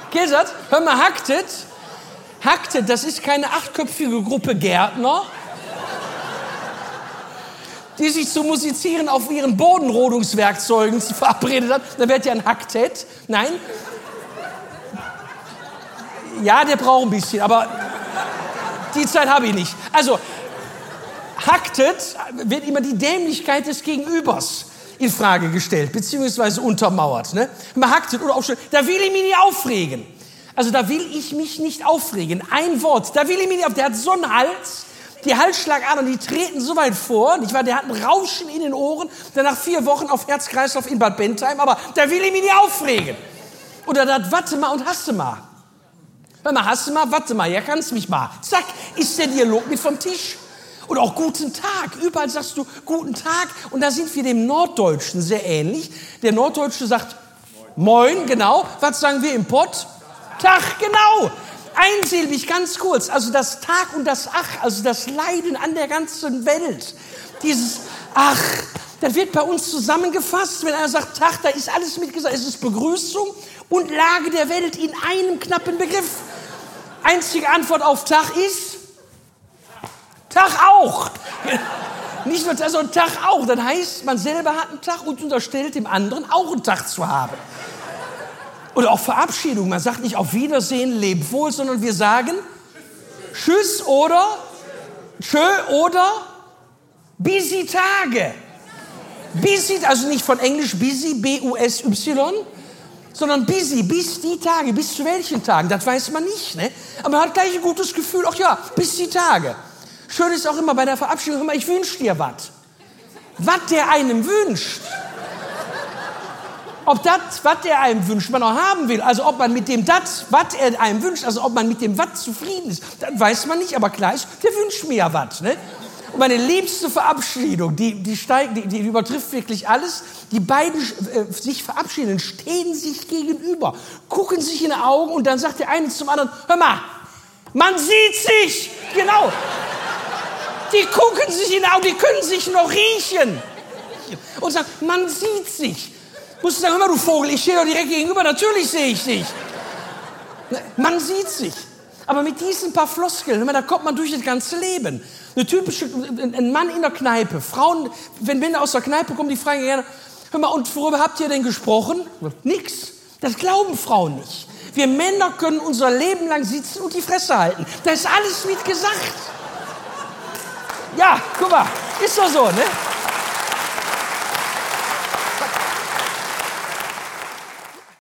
Kennst du das? Hör mal, Hacktet. Hacktet, das ist keine 8-köpfige Gruppe Gärtner, die sich zu musizieren auf ihren Bodenrodungswerkzeugen verabredet hat. Da wird ja ein Hacktet. Nein. Ja, der braucht ein bisschen, aber die Zeit habe ich nicht. Also, Hacktet wird immer die Dämlichkeit des Gegenübers in Frage gestellt, beziehungsweise untermauert. Ne? Man hacktet oder auch schon, da will ich mich nicht aufregen. Also da will ich mich nicht aufregen. Ein Wort, da will ich mich nicht aufregen. Der hat so einen Hals, die Halsschlagadern, die treten so weit vor. Nicht wahr? Der hat ein Rauschen in den Ohren, dann nach 4 Wochen auf Herz-Kreislauf in Bad Bentheim. Aber da will ich mich nicht aufregen. Oder das warte mal und hasse mal. Hör mal, hasse mal, warte mal, ja kannst mich mal. Zack, ist der Dialog mit vom Tisch. Oder auch guten Tag. Überall sagst du guten Tag. Und da sind wir dem Norddeutschen sehr ähnlich. Der Norddeutsche sagt Moin, genau. Was sagen wir im Pott? Tag, genau. Einsilbig, ganz kurz. Also das Tag und das Ach, also das Leiden an der ganzen Welt. Dieses Ach, das wird bei uns zusammengefasst. Wenn einer sagt Tag, da ist alles mitgesagt. Es ist Begrüßung und Lage der Welt in einem knappen Begriff. Einzige Antwort auf Tag ist Tag auch. Nicht nur das, sondern Tag auch. Das heißt, man selber hat einen Tag und unterstellt dem anderen auch einen Tag zu haben. Oder auch Verabschiedung. Man sagt nicht auf Wiedersehen, leb wohl, sondern wir sagen Tschüss oder Tschö oder busy Tage. Busy, also nicht von Englisch busy, B-U-S-Y, sondern busy, bis die Tage, bis zu welchen Tagen, das weiß man nicht. Ne? Aber man hat gleich ein gutes Gefühl, ach ja, bis die Tage. Schön ist auch immer bei der Verabschiedung, hör mal, ich wünsche dir was. Was der einem wünscht. Ob das, was der einem wünscht, man auch haben will, also ob man mit dem das, was er einem wünscht, also ob man mit dem was zufrieden ist, das weiß man nicht, aber klar ist, der wünscht mir ja was. Ne? Und meine liebste Verabschiedung, die übertrifft wirklich alles. Die beiden sich verabschieden, stehen sich gegenüber, gucken sich in die Augen und dann sagt der eine zum anderen, hör mal, man sieht sich, genau. Die gucken sich in die Augen, die können sich noch riechen. Und sagen, man sieht sich. Musst du sagen, hör mal, du Vogel, ich stehe doch direkt gegenüber, natürlich sehe ich dich. Man sieht sich. Aber mit diesen paar Floskeln, da kommt man durch das ganze Leben. Ein Mann in der Kneipe, Frauen, wenn Männer aus der Kneipe kommen, die fragen gerne, hör mal, und worüber habt ihr denn gesprochen? Nix. Das glauben Frauen nicht. Wir Männer können unser Leben lang sitzen und die Fresse halten. Da ist alles mit gesagt. Ja, guck mal, ist doch so, ne?